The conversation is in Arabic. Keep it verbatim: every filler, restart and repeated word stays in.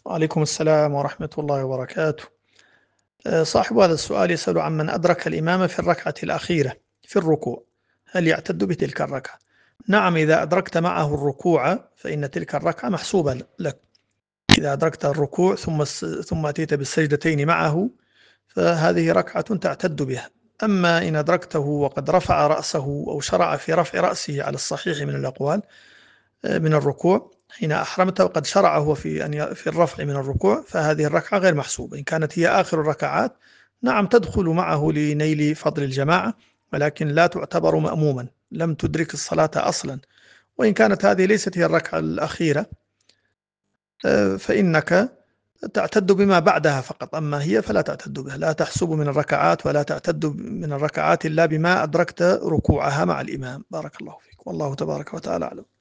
وعليكم السلام ورحمة الله وبركاته. آه، صاحب هذا السؤال يسأل عن من أدرك الإمام في الركعة الأخيرة في الركوع، هل يعتد بتلك الركعة؟ نعم، إذا أدركت معه الركوع فإن تلك الركعة محسوبة لك. إذا أدركت الركوع ثم ثم أتيت بالسجدتين معه فهذه ركعة تعتد بها. أما إن أدركته وقد رفع رأسه أو شرع في رفع رأسه على الصحيح من الأقوال من الركوع، حين أحرمت وقد شرع هو في أن في الرفع من الركوع، فهذه الركعة غير محسوبة. إن كانت هي آخر الركعات نعم تدخل معه لنيل فضل الجماعة، ولكن لا تعتبر مأموما، لم تدرك الصلاة أصلا. وإن كانت هذه ليست هي الركعة الأخيرة فإنك تعتد بما بعدها فقط، أما هي فلا تعتد بها، لا تحسب من الركعات ولا تعتد من الركعات إلا بما أدركت ركوعها مع الإمام. بارك الله فيك، والله تبارك وتعالى أعلم.